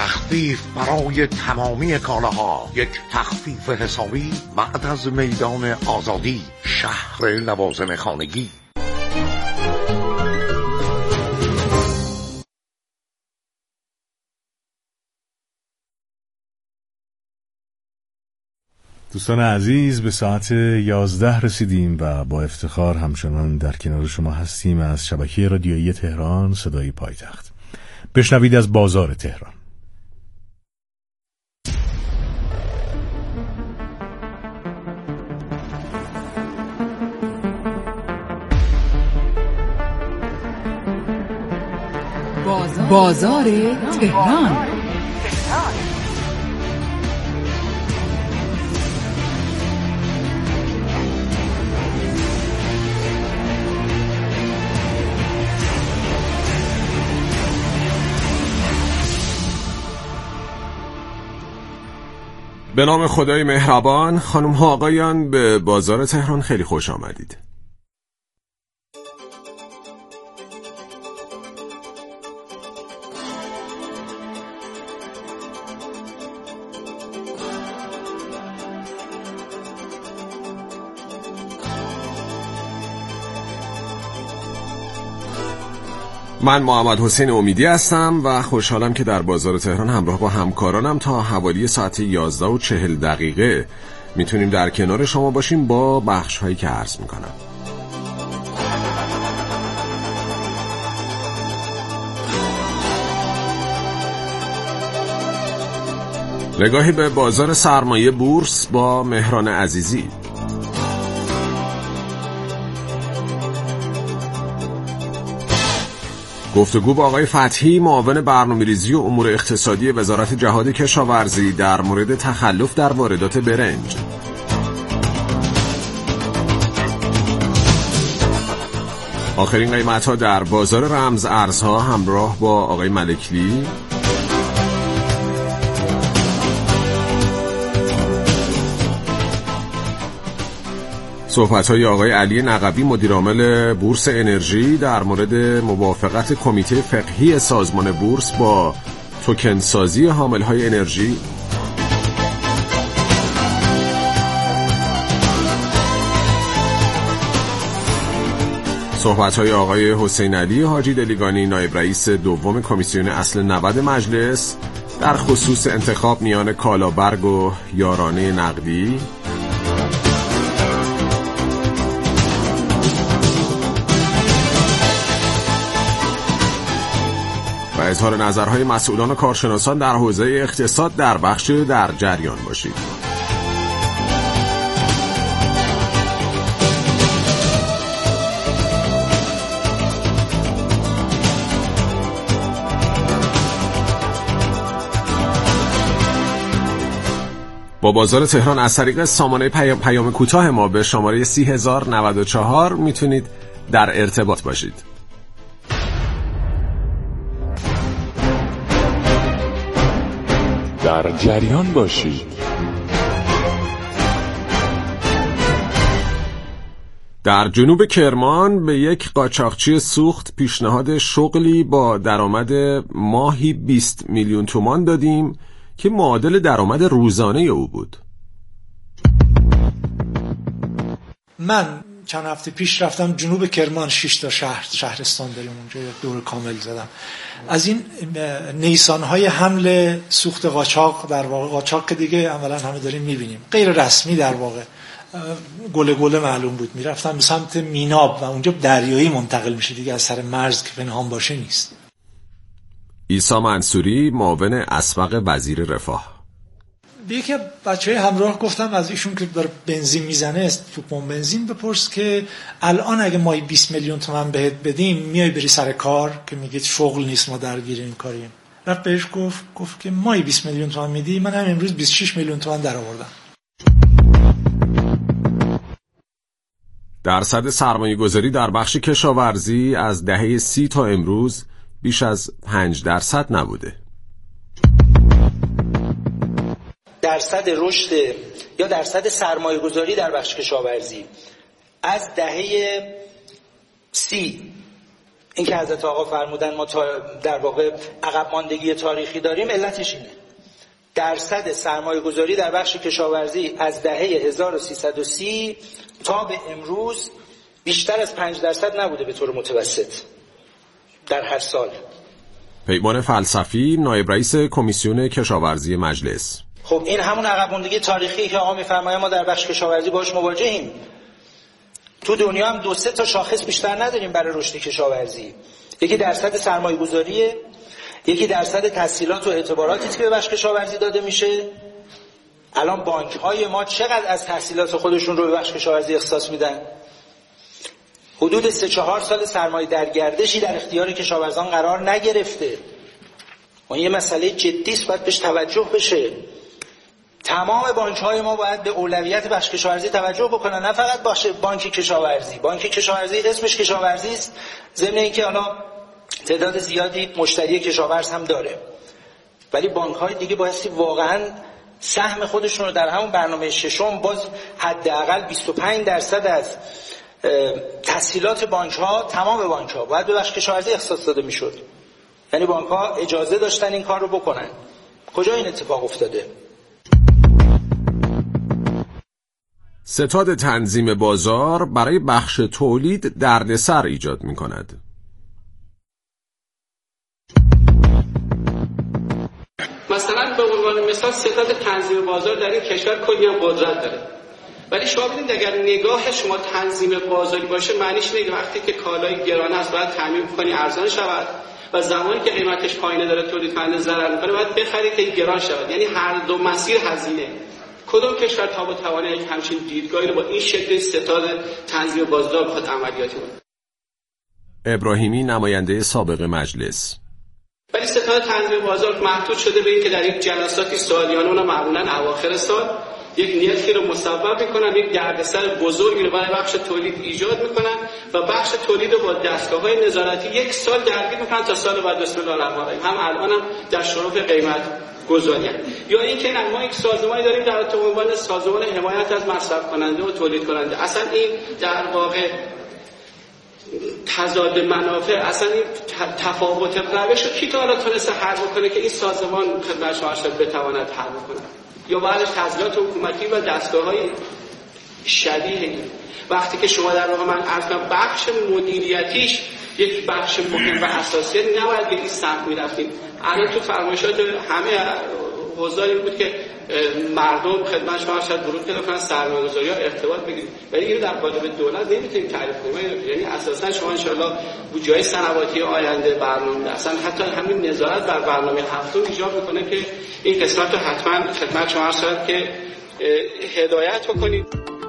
تخفیف برای تمامی کالاها، یک تخفیف حسابی بعد از میدان آزادی، شهر لوازم خانگی. دوستان عزیز، به ساعت 11 رسیدیم و با افتخار همچنان در کنار شما هستیم از شبکه رادیویی تهران صدای پایتخت. بشنوید از بازار تهران. بازار تهران. به نام خدای مهربان، خانم ها آقایان، به بازار تهران خیلی خوش آمدید. من محمد حسین امیدی هستم و خوشحالم که در بازار تهران همراه با همکارانم تا حوالی ساعت 11:40 میتونیم در کنار شما باشیم با بخش هایی که عرض میکنم. نگاهی به بازار سرمایه بورس با مهران عزیزی. گفتگو با آقای فتحی، معاون برنامه‌ریزی و امور اقتصادی وزارت جهاد کشاورزی در مورد تخلف در واردات برنج. آخرین قیمت‌ها در بازار رمز ارزها همراه با آقای ملکلی. صحبت‌های آقای علی نقبی، مدیرعامل بورس انرژی، در مورد موافقت کمیته فقهی سازمان بورس با توکن سازی حامل‌های انرژی. صحبت‌های آقای حسین علی حاجی دلیگانی، نایب رئیس دوم کمیسیون اصل 90 مجلس، در خصوص انتخاب میان کالابرگ و یارانه نقدی. و اظهار نظرهای مسئولان و کارشناسان در حوزه اقتصاد در بخش در جریان باشید. با بازار تهران از طریق سامانه پیام کوتاه ما به شماره 30094 میتونید در ارتباط باشید. در جریان باشید. در جنوب کرمان به یک قاچاقچی سوخت پیشنهاد شغلی با درآمد ماهی 20 میلیون تومان دادیم که معادل درآمد روزانه او بود. من چند هفته پیش رفتم جنوب کرمان، 6 تا شهرستان داریم اونجا، دور کامل زدم. از این نیسان‌های حمل سوخت قاچاق، در واقع قاچاق که دیگه عملاً همه داریم می‌بینیم، غیر رسمی در واقع گله معلوم بود. میرفتم به سمت میناب و اونجا دریایی منتقل میشه دیگه، از سر مرز که پنهان باشه نیست. عیسی منصوری، معاون اسبق وزیر رفاه. به یکی بچه‌های همراه گفتم از ایشون که داره بنزین میزنه، تو پمپ بنزین، بپرس که الان اگه ما 20 میلیون تومان بهت بدیم میای بری سر کار؟ که میگید شغل نیست، ما درگیر این کاریم. رفت بهش گفت که ما 20 میلیون تومان میدی، من هم امروز 26 میلیون تومان درآوردم. درصد سرمایه‌گذاری در بخش کشاورزی از دهه 30 تا امروز بیش از 5% نبوده. درصد رشد یا درصد سرمایه‌گذاری در بخش کشاورزی از دهه 30 این که حضرت آقا فرمودن ما در واقع عقب ماندگی تاریخی داریم، علتش اینه. درصد سرمایه گذاری در بخش کشاورزی از دهه 1330 تا به امروز بیشتر از 5% نبوده به طور متوسط در هر سال. پیمان فلسفی، نایب رئیس کمیسیون کشاورزی مجلس. خب این همون عقب ماندگی تاریخی که آقا میفرماید ما در بخش کشاورزی باهاش مواجهیم. تو دنیا هم 2-3 تا شاخص بیشتر نداریم برای رشد کشاورزی. یکی درصد سرمایه گذاریه، یکی درصد تسهیلات و اعتباراتی که به بخش کشاورزی داده میشه. الان بانک های ما چقدر از تسهیلات خودشون رو به بخش کشاورزی اختصاص میدن؟ حدود 3-4 سال سرمایه در گردشی در اختیار کشاورزان قرار نگرفته. اون یه مسئله جدی است، باید بهش توجه بشه. تمام بانک های ما باید به اولویت بخش کشاورزی توجه بکنن، نه فقط بانک کشاورزی. بانک کشاورزی اسمش کشاورزی است، ضمن اینکه حالا تعداد زیادی مشتری کشاورز هم داره، ولی بانک های دیگه بایستی واقعا سهم خودشون رو در همون برنامه ششم باز حداقل 25% از تسهیلات بانک ها، تمام بانک ها باید به بخش کشاورزی اختصاص داده میشد. یعنی بانک ها اجازه داشتن این کار رو بکنن. کجا این اتفاق افتاده؟ ستاد تنظیم بازار برای بخش تولید دردسر ایجاد می کند. مثلا به عنوان مثال ستاد تنظیم بازار در این کشور کلی هم قدرت داره، ولی شما ببینید اگر نگاه شما تنظیم بازاری باشه، معنیش اینه که وقتی که کالای گران است باید تامین کنی ارزان شود و زمانی که قیمتش پایینه داره تولید کننده ضرر میکنه باید بخری که گران شود. یعنی هر دو مسیر هزینه. کدوم کشور تا با توانه یک همچین دیدگاهی رو با این شکل ستاد تنظیم بازار بخواد عملیاتی کنه؟ ابراهیمی، نماینده سابق مجلس. ولی ستاد تنظیم بازار محدود شده به این که در یک جلساتی سالیانه، اونها معمولا اواخر سال، یک نیتی رو مسبب میکنن، یک دردسر بزرگی رو برای بخش تولید ایجاد میکنن و بخش تولید رو با دستگاه‌های نظارتی 1 سال درگیر میکنن تا سال بعد بسم الله الرحمن الرحیم هم الانم در شرف قیمت گذاری. یا اینکه ما یک سازمانی داریم در عنوان سازمان حمایت از مصرف کننده و تولید کننده. اصلا این در واقع تضاد منافع، اصلا این تفاوت روش رو کی تا حالا تونسته حل بکنه که این سازمان خدمت شما بتواند حل بکنه؟ یا بعدش تسهیلات حکومتی و دستگاه‌های شبیه وقتی که شما در واقع من عرض کنم بخش مدیریتیش یک بخش مهم و اساسی نباید به این سمت می‌رفتیم. الان تو فرمایشات همه حوزه این بود که مردم خدمت شما شاید ورود پیدا کنن، سرمایه‌گذاری ها ارتباط بگیرید، ولی اینو در قالب دولت نمیتونیم تعریف کنیم. یعنی اساسا شما ان شاءالله بودجه‌های سنواتی آینده برنامه اصلا حتی همین نظارت بر برنامه هفتم ایجاب میکنه که این قسمت رو حتما خدمت شما شاید که هدایت بکنید.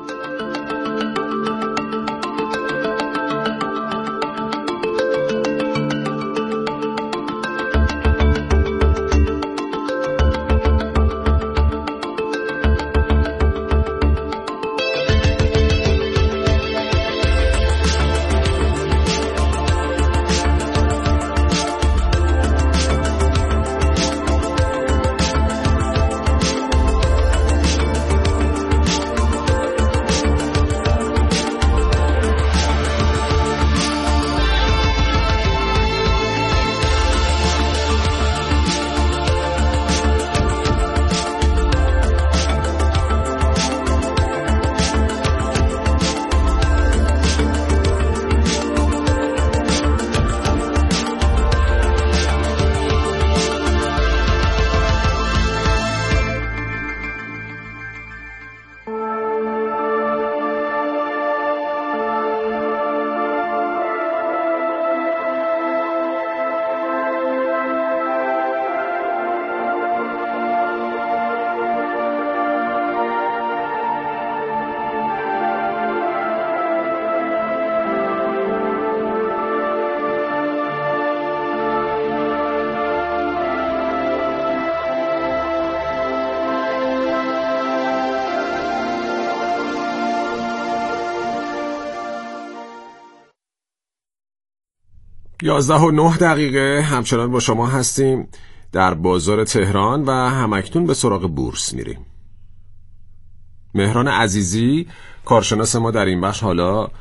11:09 همچنان با شما هستیم در بازار تهران و همکنون به سراغ بورس میریم. مهران عزیزی کارشناس ما در این بخش حالا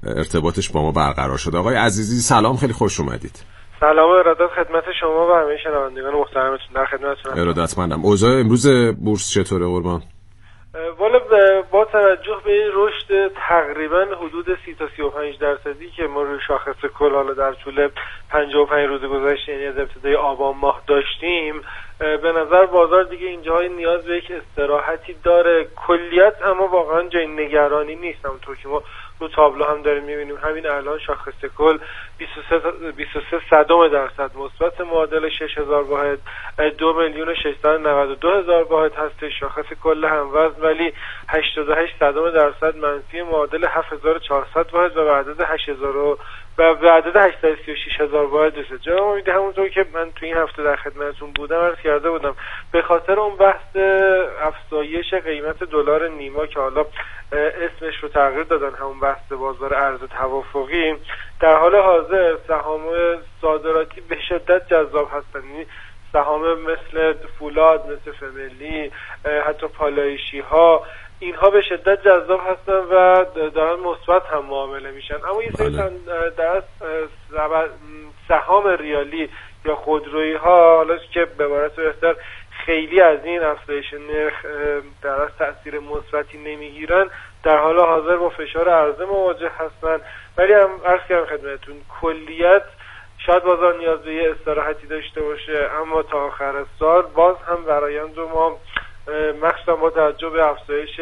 ارتباطش با ما برقرار شده. آقای عزیزی سلام، خیلی خوش اومدید. سلام و ارادت خدمت شما و همه شنوندگان محترمتون، در خدمتتونم. ارادتمندم. اوضاع امروز بورس چطوره قربان؟ والا با توجه به این رشد تقریبا حدود 30 تا 35% که ما روی شاخص کل حالا در طول 55 روز گذشته یعنی از ابتدای آبان ماه داشتیم، به نظر بازار دیگه اینجاهای نیاز به یک استراحتی داره. کلیت اما واقعا جای نگرانی نیست. همونطور که ما رو تابلو هم داریم میبینیم همین الان شاخص کل 23% مثبت، معادل 6000 واحد 2,692,000 واحد هستش. شاخص کل هموزن ولی 88% منفی، معادل 7400 واحد و به عدد 836,000 واحد رسید. جناب امید، همونطور که من تو این هفته در خدمتتون بودم عرض کرده بودم، به خاطر اون بحث افزایش قیمت دلار نیما که حالا اسمش رو تغییر دادن، همون بحث بازار ارز توافقی، در حال حاضر سهام صادراتی به شدت جذاب هستن. یعنی سهام مثل فولاد، مثل فملی، حتی پالایشی ها، اینها به شدت جذاب هستن و دارن مثبت هم معامله میشن. اما یه سری در سهام ریالی یا خودرویی ها، حالا که به عبارت بهتر خیلی از این افزایش نرخ در از تأثیر مثبتی نمیگیرن، در حال حاضر با فشار عرضه مواجه هستن. ولی هم عرض کردم خدمتتون کلیت شاید بازار نیاز به یه استراحتی داشته باشه، اما تا آخر سال باز هم برآیند ما مخصوصا با توجه به افزایش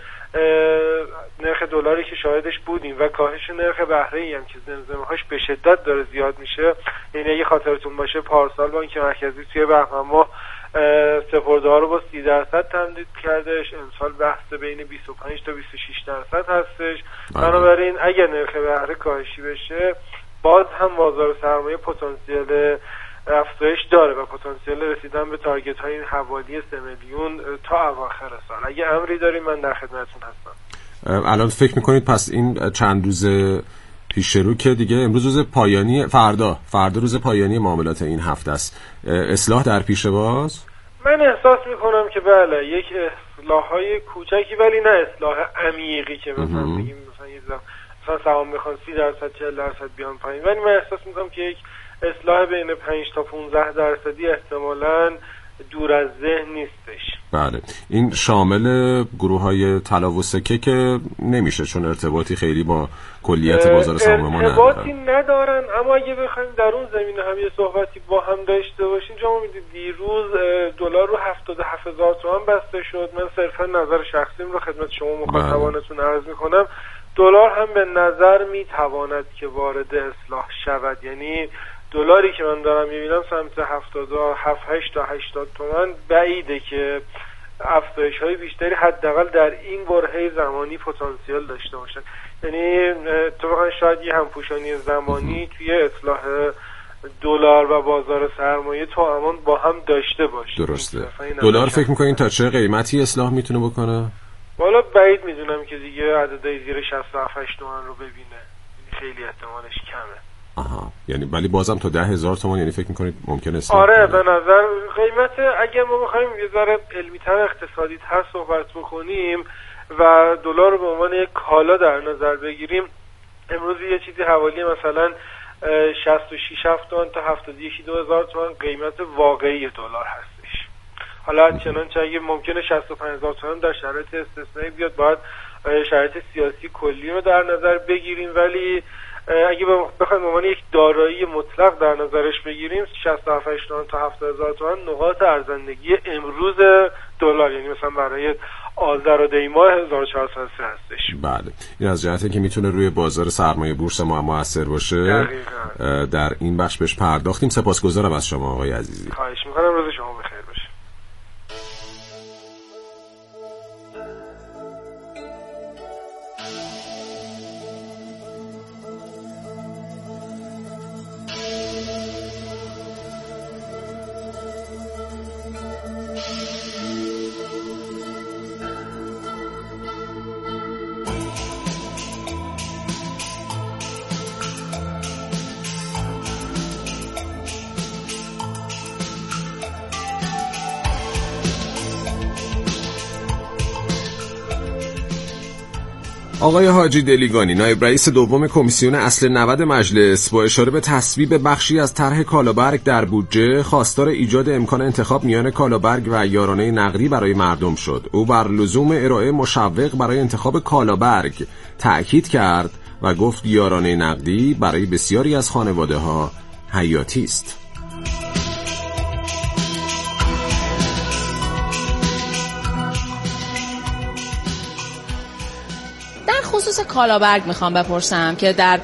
نرخ دلاری که شاهدش بودیم و کاهش نرخ بهره‌ای هم که زمزمه‌هاش به شدت داره زیاد میشه. یعنی اگه خاطرتون باشه پارسال بانک مرکزی توی بهمن ماه سپرده‌ها رو با 30% تمدید کردش، امسال بحث بین 25 تا 26% هستش. بنابراین اگه نرخ بهره کاهشی بشه باز هم بازار سرمایه پتانسیل افزایش داره و پتانسیل رسیدن به تارگت های حوالی 3 میلیون تا اواخر سال. اگه امری داریم من در خدمتتون هستم. الان فکر میکنید پس این چند روز پیش رو که دیگه امروز روز پایانی، فردا روز پایانی معاملات این هفته است، اصلاح در پیش باز؟ من احساس میکنم که بله، یک اصلاح‌های کوچکی ولی نه اصلاح عمیقی که مثلا بگیم مثلا سهام بخوان 30% 40% بیان پایین، ولی من احساس میکنم که یک اصلاح بین 5 تا 15% احتمالاً دور از ذهن نیستش. بله، این شامل گروه‌های طلا و سکه که نمیشه، چون ارتباطی خیلی با کلیت بازار سهام ما ندارن. ارتباطی ندارن، اما اگه بخوایم در اون زمینه هم یه صحبتی با هم داشته باشیم، شما میدید دیروز دلار رو 77,000 تومان بسته شد. من صرفا نظر شخصیم رو خدمت شما مخاطبانتون عرض میکنم. دلار هم به نظر میتواند که وارد اصلاح شود، یعنی دلاری که من دارم میبینم سمت 77 تا 80 تومان بعیده که افزایش های بیشتری حداقل در این برهه زمانی پتانسیل داشته باشن. یعنی اتفاقا شاید یه همپوشانی زمانی توی اصلاح دلار و بازار سرمایه تو امان با هم داشته باشه. درسته. دلار فکر میکنین تا چه قیمتی اصلاح میتونه بکنه؟ والا بعید میدونم که دیگه عددهای زیر 67 تومان رو ببینه، خیلی احتمالش کمه. آها، یعنی ولی بازم تا 10,000 تومان یعنی فکر میکنید ممکنه اصلاح آره کنه. به نظر قیمت اگه ما بخوایم یه ذره علمی‌تر اقتصادی‌تر صحبت بکنیم و دلار رو به عنوان یک کالا در نظر بگیریم، امروز یه چیزی حوالی مثلا 66,000 تومان تا 71,000 تومان قیمت واقعی دلار هستش. حالا چنانچه اگه ممکنه 65,000 تومان در شرایط استثنایی بیاد، باید شرایط سیاسی کلی رو در نظر بگیریم، ولی اگه بخوایم به عنوان یک دارایی مطلق در نظرش بگیریم 67 تومان تا 70,000 تومان نقاط ارزندگی امروز دلار، یعنی مثلا برای آذر و دی ماه 1403 هستش. بله، این از جهتی که میتونه روی بازار سرمایه بورس ما مؤثر باشه. دقیقاً. در این بخش بهش پرداختیم. سپاسگزارم از شما آقای عزیزی. خواهش می‌کنم، روز شما بخیر باشه. آقای حاجی دلیگانی نایب رئیس دوم کمیسیون اصل 90 مجلس با اشاره به تصویب بخشی از طرح کالابرگ در بودجه خواستار ایجاد امکان انتخاب میان کالابرگ و یارانه نقدی برای مردم شد. او بر لزوم ارائه مشوق برای انتخاب کالابرگ تأکید کرد و گفت یارانه نقدی برای بسیاری از خانواده‌ها حیاتی است. خصوص کالابرگ میخوام بپرسم که در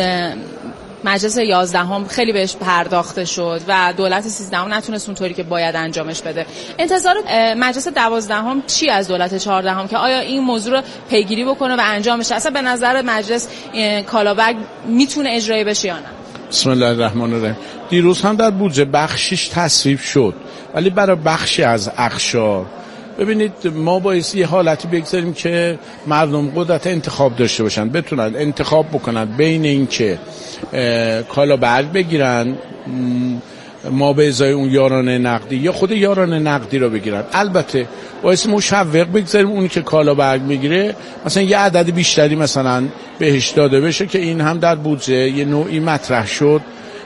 مجلس 11 خیلی بهش پرداخته شد و دولت 13 نتونست اونطوری که باید انجامش بده. انتظار مجلس 12 چی از دولت 14 که آیا این موضوع رو پیگیری بکنه و انجامش؟ اصلا به نظر مجلس کالابرگ میتونه اجرایی بشه یا نه؟ بسم الله الرحمن الرحیم. دیروز هم در بودجه بخشیش تصویب شد، ولی برای بخشی از اقشار ببینید ما باید یه حالتی بگذاریم که مردم قدرت انتخاب داشته باشن، بتونن انتخاب بکنن بین این که کالابرگ بگیرن ما به ازای اون یارانه نقدی یا خود یارانه نقدی رو بگیرن. البته باید مشوق بگذاریم اونی که کالابرگ میگیره مثلا یه عدد بیشتری مثلا بهش داده بشه که این هم در بودجه یه نوعی مطرح شد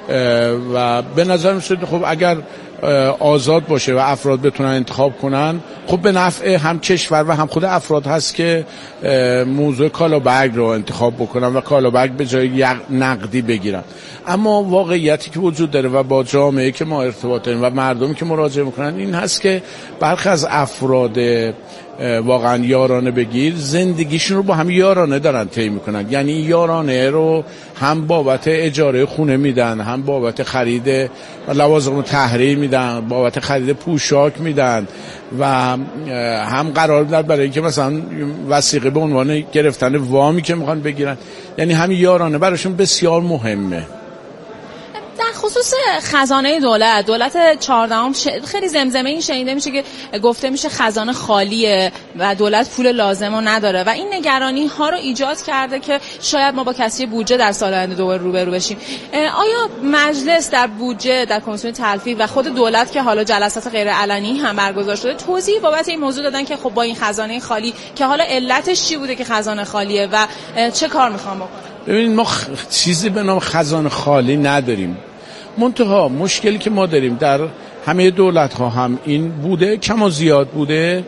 و به نظر میاد خب اگر آزاد باشه و افراد بتونن انتخاب کنن خب به نفع هم کشور و هم خود افراد هست که موضوع کالابرگ رو انتخاب بکنن و کالابرگ به جای نقدی بگیرن. اما واقعیتی که وجود داره و با جامعه که ما ارتباط داریم و مردمی که مراجعه میکنن این هست که برخی از افراد واقعا یارانه بگیر زندگیشون رو با هم یارانه دارن طی میکنن، یعنی یارانه رو هم بابت اجاره خونه میدن، هم بابت خرید لوازم تحریر میدن، بابت خرید پوشاک میدن و هم قرار میدن برای اینکه مثلا وثیقه به عنوان گرفتن وامی که میخوان بگیرن، یعنی هم یارانه براشون بسیار مهمه. در خصوص خزانه دولت 14 خیلی زمزمه این شنیده میشه که گفته میشه خزانه خالیه و دولت پول لازم رو نداره و این نگرانی ها رو ایجاد کرده که شاید ما با کسری بودجه در سال آینده دوباره روبرو بشیم. آیا مجلس در بودجه در کمیسیون تلفیق و خود دولت که حالا جلسات غیر علنی هم برگزار شده توضیح بابت این موضوع دادن که خب با این خزانه خالی که حالا علتش چی بوده که خزانه خالیه و چه کار میخوام بکنن؟ ببینید ما چیزی به نام خزانه خالی نداریم، منتها مشکلی که ما داریم در همه دولت ها هم این بوده، کم و زیاد بوده،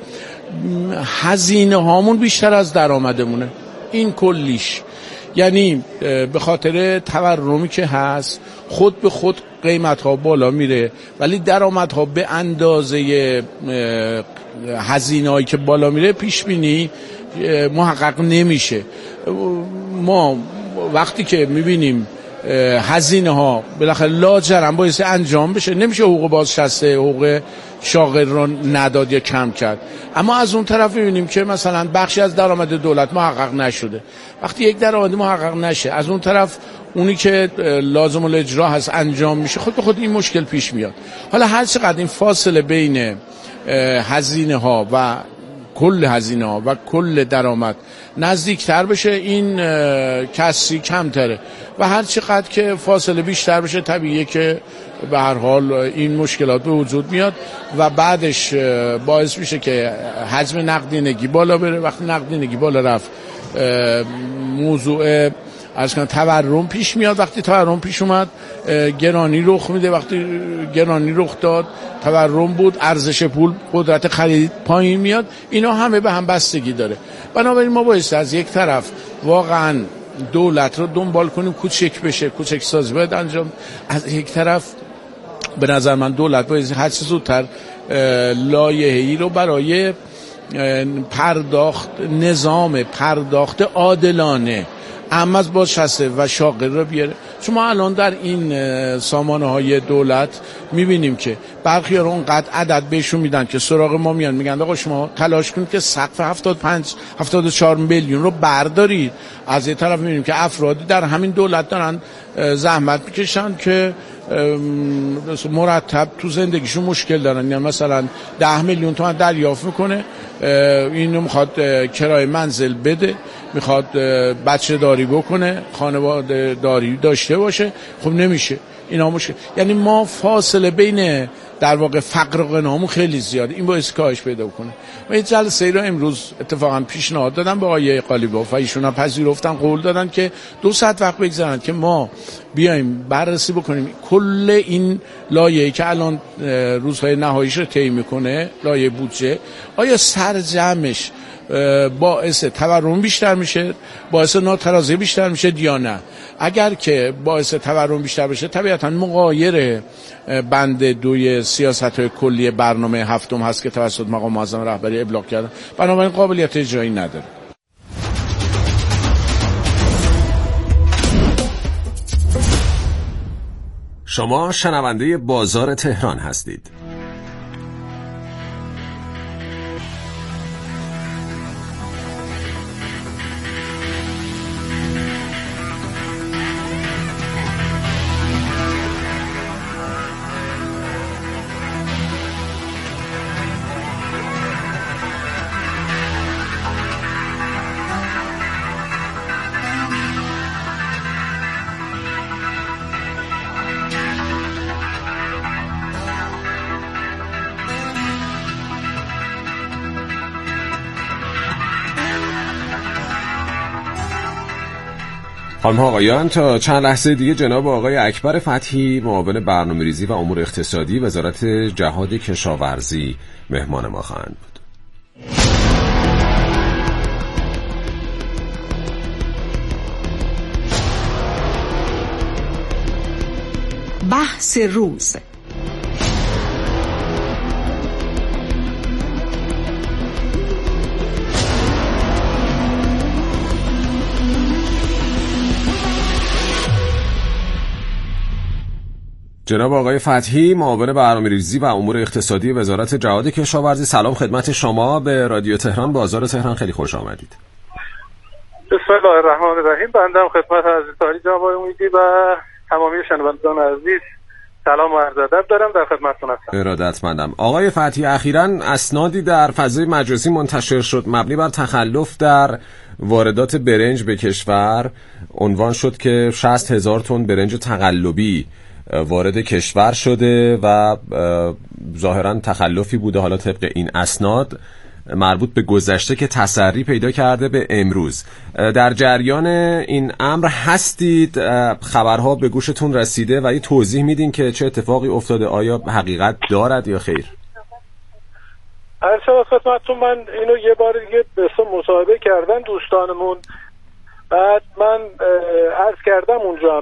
هزینه هامون بیشتر از درآمدمونه، این کلیش. یعنی به خاطر تورمی که هست خود به خود قیمت ها بالا میره ولی درآمد ها به اندازه هزینه هایی که بالا میره پیش بینی محقق نمیشه. ما وقتی که میبینیم هزینه ها بالاخره لاجرم باید انجام بشه، نمیشه حقوق بازنشسته حقوق شاغل رو نداد یا کم کرد، اما از اون طرف میبینیم که مثلا بخشی از درآمد دولت محقق نشده. وقتی یک درآمد محقق نشه از اون طرف اونی که لازم الاجرا هست انجام میشه، خود به خود این مشکل پیش میاد. حالا هر چقدر این فاصله بین هزینه ها و کل هزینه ها و کل درآمد نزدیکتر بشه این کسری کمتره و هر چقدر که فاصله بیشتر بشه طبیعیه که به هر حال این مشکلات به وجود میاد و بعدش باعث میشه که حجم نقدینگی بالا بره. وقتی نقدینگی بالا رفت موضوع از کنم تورم پیش میاد، وقتی تورم پیش اومد گرانی رخ میده، وقتی گرانی رخ داد تورم بود ارزش پول قدرت خرید پایین میاد، اینا همه به هم بستگی داره. بنابراین ما باید از یک طرف واقعا دولت رو دنبال کنیم کوچک بشه، کوچک سازی باید انجام، از یک طرف به نظر من دولت باید هر چه زودتر لایحه‌ای رو برای نظام پرداخت عادلانه اما از بازنشسته و شاغل رو بیاره. چون ما الان در این سامانه های دولت میبینیم که برخی ها رو اونقدر عدد بهشون میدن که سراغ ما میان میگن آقا شما تلاش کنید که سقف 75-74 میلیون رو بردارید. از یه طرف میبینیم که افرادی در همین دولت دارن زحمت میکشن که مرتب تو زندگیشون مشکل دارن، یعنی مثلا 10 میلیون تومان دریافت میکنه، اینو میخواد کرایه منزل بده، میخواد بچه داری بکنه، خانواده داری داشته باشه، خب نمیشه، اینا مشکل. یعنی ما فاصله بین در واقع فقر و غنامون خیلی زیاده، این باعث کاهش پیدا کنه. و این جلسه رو امروز اتفاقا پیشنهاد دادم به آقای قالیباف و ایشون هم پذیرفتن، قول دادن که 2 ساعت وقت بگذارن که ما بیایم بررسی بکنیم کل این لایه‌ای که الان روزهای نهاییش رو طی میکنه، لایه بودجه، آیا سرجمش باعث تورم بیشتر میشه، باعث ناترازی بیشتر میشه یا نه؟ اگر که باعث تورم بیشتر بشه طبیعتا مغایر بند 2 سیاست‌های کلی برنامه 7 هست که توسط مقام معظم رهبری ابلاغ کردن، بنابراین قابلیت اجرایی نداره. شما شنونده بازار تهران هستید. خانم آقایان، تا چند لحظه دیگه جناب آقای اکبر فتحی، معاون برنامه‌ریزی و امور اقتصادی وزارت جهاد کشاورزی مهمان ما خواهند بود. بحث روز. جناب آقای فتحی، معاون برنامه‌ریزی و امور اقتصادی وزارت جهاد کشاورزی، سلام خدمت شما. به رادیو تهران بازار تهران خیلی خوش آمدید. بسم الله الرحمن الرحیم. بنده هم خدمت عزیزتاری جناب آقای امیدی و تمامی شنوندگان عزیز سلام و عرض ادب دارم، در خدمتتون هستم. ارادتمندم. آقای فتحی، اخیراً اسنادی در فضای مجازی منتشر شد مبنی بر تخلف در واردات برنج به کشور. عنوان شد که 60,000 تن برنج تقلبی وارد کشور شده و ظاهراً تخلفی بوده، حالا طبق این اسناد مربوط به گذشته که تسری پیدا کرده به امروز. در جریان این امر هستید؟ خبرها به گوشتون رسیده و یه توضیح میدین که چه اتفاقی افتاده؟ آیا حقیقت دارد یا خیر؟ عرض خدمتتون، من اینو یه بار دیگه مصاحبه کردن دوستانمون، بعد من عرض کردم اونجا،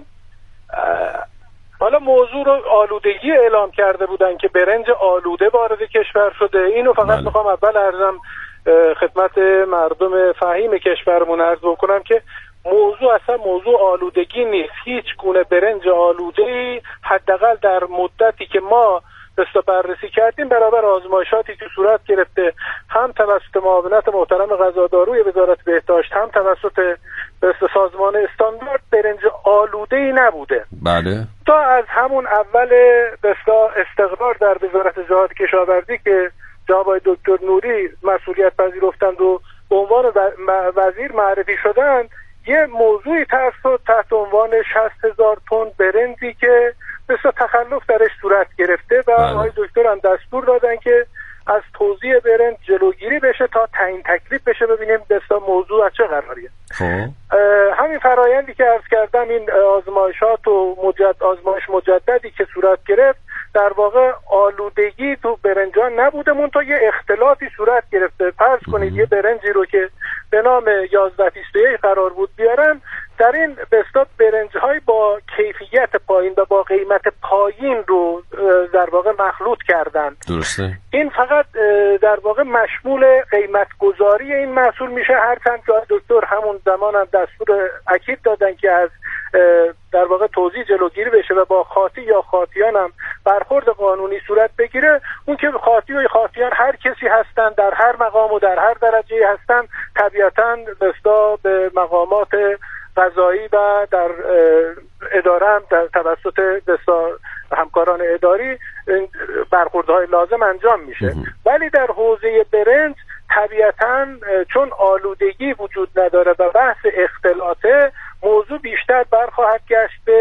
حالا موضوع رو آلودگی اعلام کرده بودن که برنج آلوده وارد کشور شده. اینو فقط میخوام اول عرضم خدمت مردم فهیم کشورمون عرض بکنم که موضوع اصلا موضوع آلودگی نیست. هیچ گونه برنج آلوده‌ای حداقل در مدتی که ما بررسی کردیم برابر آزمایشاتی که صورت گرفته هم توسط معاونت محترم غذاداروی وزارت بهداشت هم توسط سازمان استاندارد برنج آلوده‌ای نبوده. بله. تا از همون اول استقرار در وزارت جهاد کشاورزی که جناب دکتر نوری مسئولیت پذیرفتند و به عنوان وزیر معرفی شدند، یه موضوعی تحت عنوان 60,000 تن برنجی که بسیار تخلف درش صورت گرفته و آقای دکتر هم دستور دادن که از توزیع برنج جلوگیری بشه تا تعیین تکلیف بشه، ببینیم بسیار موضوع از چه قراریه. همین فرایندی که عرض کردم، این آزمایشات و آزمایش مجددی که صورت گرفت، در واقع آلودگی تو برنجان نبوده، منتها یه اختلاطی صورت گرفته. فرض کنید یه برنجی رو که به نام 1121 قرار بود بیارن، در این بستات برنج‌های با کیفیت پایین و با قیمت پایین رو در واقع مخلوط کردن. درسته. این فقط در واقع مشمول قیمت گذاری این محصول میشه، هرچند که دکتر همون زمان هم دستور اکید دادن که از در واقع توزیع جلوگیری بشه و با خاطی یا خاطیان هم برخورد قانونی صورت بگیره. اون که خاطی و خاطیان هر کسی هستن، در هر مقام و در هر درجه هستن، طبیعتاً به مقامات قضایی و در اداره هم توسط همکاران اداری برخوردهای لازم انجام میشه. ولی در حوزه برنج طبیعتاً چون آلودگی وجود نداره و بحث اختلاطه، موضوع بیشتر برخواهد گشت به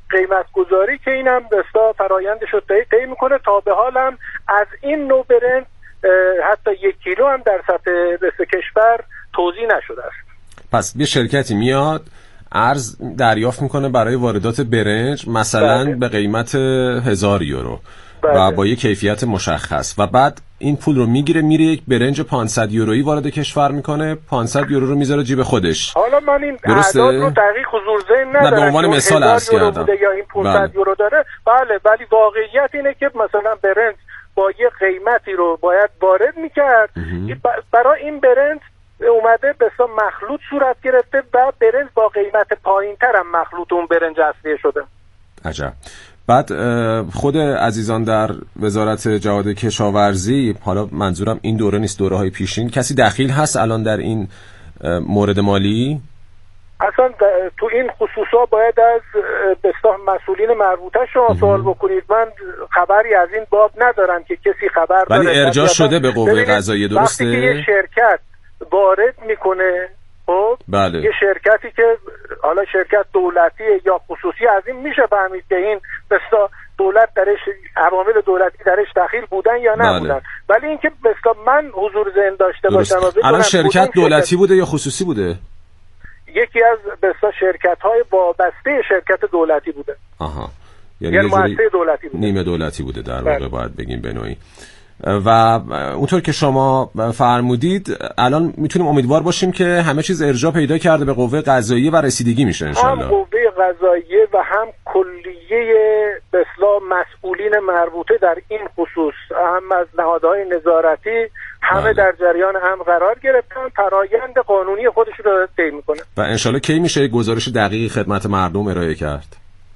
قیمت گذاری که اینم بسیار فرایندش رو طی میکنه. تا به حال هم از این نوع برنج حتی 1 کیلو هم در سطح کشور توزیع نشده است. پس یه شرکتی میاد ارز دریافت میکنه برای واردات برنج مثلا به قیمت 1000 یورو و با یه کیفیت مشخص و بعد این پول رو میگیره میره یک برنج 500 یورویی وارد کشور میکنه، 500 یورو رو میذاره جیب خودش. حالا من این اعداد رو دقیق حضور ذهن ندارم، به عنوان مثال عرض کردم یا این 500 یورو داره. بله، ولی واقعیت اینه که مثلا برنج با یه قیمتی رو باید وارد میکرد، برای این برنج اومده بسا مخلوط صورت گرفته و برنج با قیمت پایین‌تر هم مخلوط اون برنج اصلی شده. عجب. بعد خود عزیزان در وزارت جهاد کشاورزی، حالا منظورم این دوره نیست، دوره‌های پیشین، کسی دخیل هست الان در این مورد مالی؟ اصلا تو این خصوصا باید از بسیار مسئولین مربوطه شما سوال بکنید. من خبری از این باب ندارم که کسی خبر داره. ولی ارجاع شده به قوه قضاییه، درسته؟ وقتی که یه شرکت وارد میکنه، خب بله. یه شرکتی که حالا شرکت دولتی یا خصوصی، از این میشه فهمید که این بسیار دولت درش، عوامل دولتی درش دخیل بودن یا نبودن. بله. ولی اینکه بسیار من حضور ذهن داشته باشم و بگم الان شرکت دولتی بوده یا خصوصی بوده؟ یکی از بسیار شرکت‌های وابسته شرکت دولتی بوده. آها، یعنی مؤسسه دولتی بوده، نیمه دولتی بوده در واقع باید بگیم به نوعی. و اونطور که شما فرمودید الان میتونیم امیدوار باشیم که همه چیز ارجاع پیدا کرده به قوه قضاییه و رسیدگی میشه انشالله. هم قوه قضاییه و هم کلیه به اصطلاح مسئولین مربوطه در این خصوص، هم از نهادهای نظارتی، همه در جریان هم قرار گرفتن، فرایند قانونی خودشون رو طی میکنه. و انشالله کی میشه گزارش دقیقی خدمت مردم ارائه کرد؟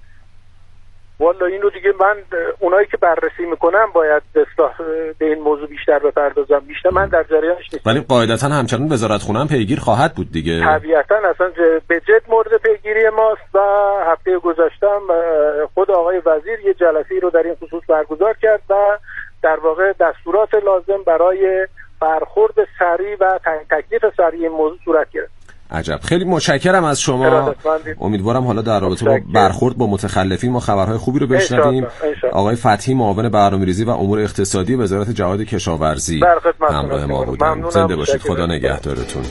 والا اینو دیگه من اونایی که بررسی میکنم باید به این موضوع بیشتر بپردازم، بیشتر من در جریانش نیستم. ولی قاعدتا همچنان وزارتخونه هم پیگیر خواهد بود دیگه. طبیعتا اصلا به جد مورد پیگیری ماست و هفته گذشتم خود آقای وزیر یه جلسه‌ای رو در این خصوص برگزار کرد و در واقع دستورات لازم برای برخورد سریع و تکلیف سریع این موضوع صورت گرفت. عجب، خیلی متشکرم از شما. امیدوارم حالا در رابطه با برخورد با متخلفین ما خبرهای خوبی رو بشنویم. آقای فتحی، معاون برنامه‌ریزی و امور اقتصادی وزارت جهاد کشاورزی همراه ما بودن. زنده باشید، خدا نگهدارتون.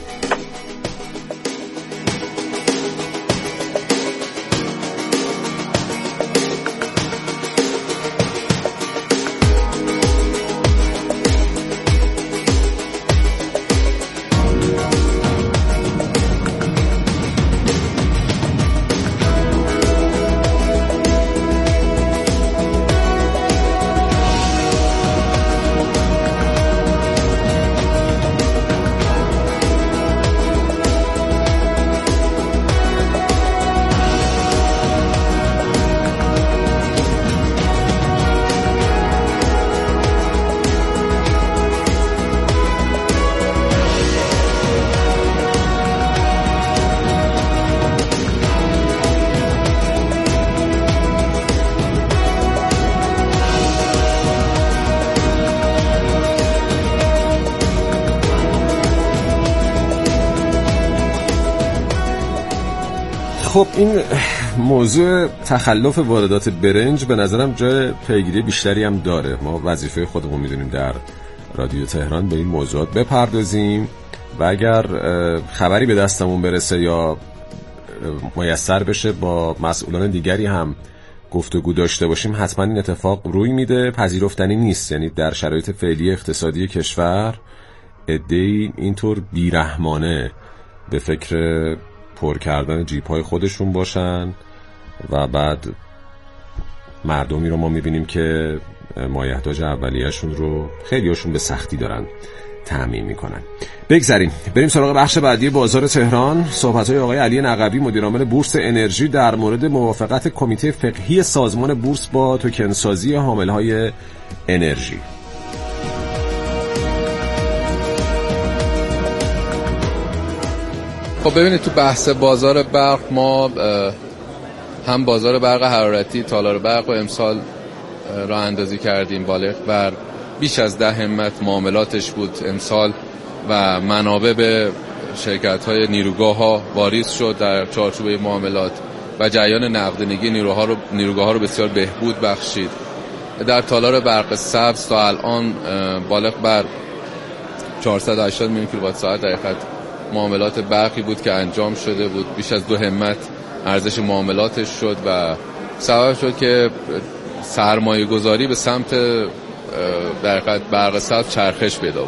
خب این موضوع تخلف واردات برنج به نظرم جای پیگیری بیشتری هم داره. ما وظیفه خودمون میدونیم در رادیو تهران به این موضوعات بپردازیم و اگر خبری به دستمون برسه یا میسر بشه با مسئولان دیگری هم گفتگو داشته باشیم، حتما این اتفاق روی میده، پذیرفتنی نیست. یعنی در شرایط فعلی اقتصادی کشور عده‌ای اینطور بیرحمانه به فکر پر کردن جیب‌های خودشون باشن و بعد مردمی رو ما می‌بینیم که مایحتاج اولیه‌شون رو خیلی‌هاشون به سختی دارن تامین می‌کنن. بگذریم بریم سراغ بخش بعدی بازار تهران. صحبت‌های آقای علی نقبی مدیرعامل بورس انرژی در مورد موافقت کمیته فقهی سازمان بورس با توکن‌سازی حامل‌های انرژی. خب ببینید تو بحث بازار برق ما هم بازار برق حرارتی تالار برق و امسال راه اندازی کردیم، بالغ بر بیش از 10 همت معاملاتش بود امسال و منابع به شرکت‌های نیروگاه‌ها واریز شد در چارچوب معاملات و جریان نقدینگی نیروگاه ها رو بسیار بهبود بخشید. در تالار برق سبز تا الان بالغ بر 480 میلیون کیلووات ساعت در حقیقت معاملات برقی بود که انجام شده بود. بیش از 2 همت ارزش معاملاتش شد و سبب شد که سرمایه گذاری به سمت در حقیقت برق سبز چرخش پیدا